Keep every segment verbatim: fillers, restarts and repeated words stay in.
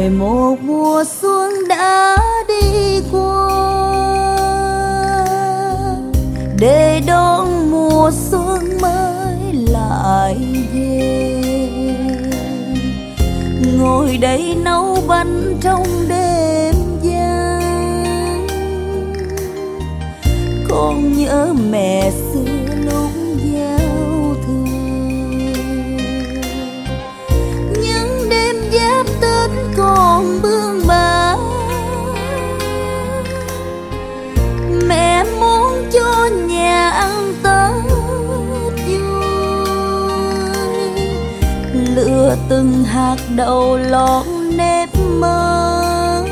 rồi một mùa xuân đã đi qua để đón mùa xuân mới lại về. Ngồi đây nấu bánh trong đêm vắng, con nhớ mẹ xưa lúc giao thừa. Những đêm giáp Tết còn bươn bả, mẹ muốn cho nhà ăn Tết vui, lựa từng hạt đậu lót nếp mơ,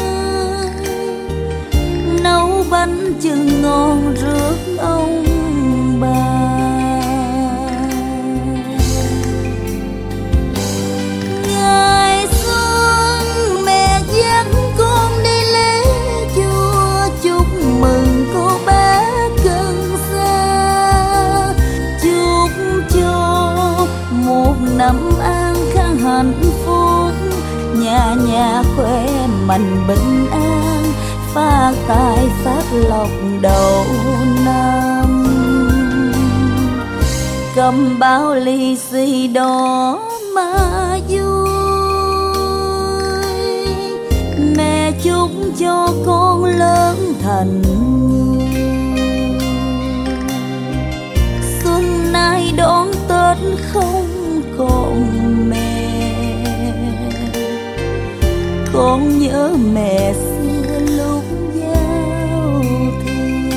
nấu bánh chưng ngon rước ông bà. Ngày xuân mẹ dắt con đi lễ chùa, chúc mừng cô bé gần xa, chúc cho một năm an khang hạnh phúc, nhà nhà khỏe mạnh bình an, phát tài phát lộc đầu năm. Cầm bao lì xì đó mà vui, mẹ chúc cho con lớn thành người. Xuân nay đón Tết không còn mẹ, con nhớ mẹ xưa lúc giao thừa.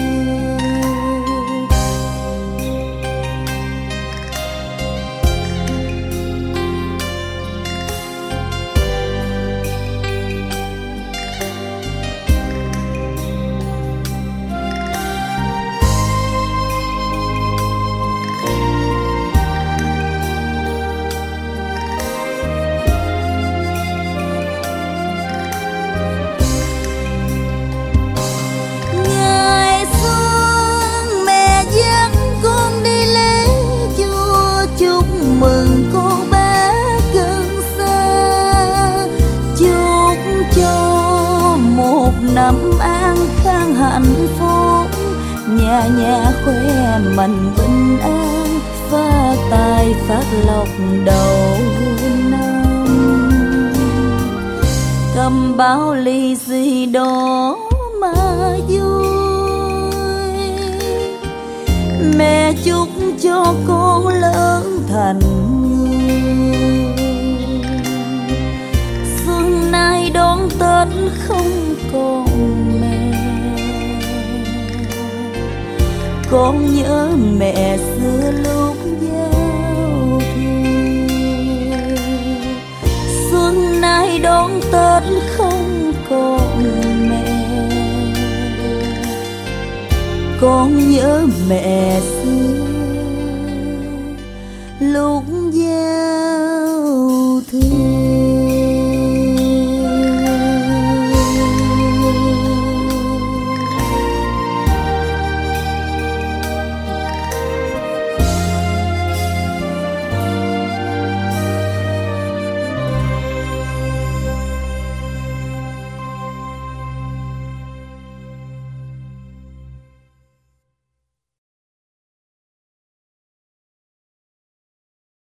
Mừng cô bé gần xa, chúc cho một năm an khang hạnh phúc, nhà nhà khỏe mạnh bình an, phát tài phát lộc đầu năm. Cầm bao lì xì đó mà vui, mẹ chúc cho con lớn thành người. Xuân nay đón Tết không còn mẹ, con nhớ mẹ xưa lúc giao thừa. Xuân nay đón Tết không còn mẹ, con nhớ mẹ xưa lúc giao thừa.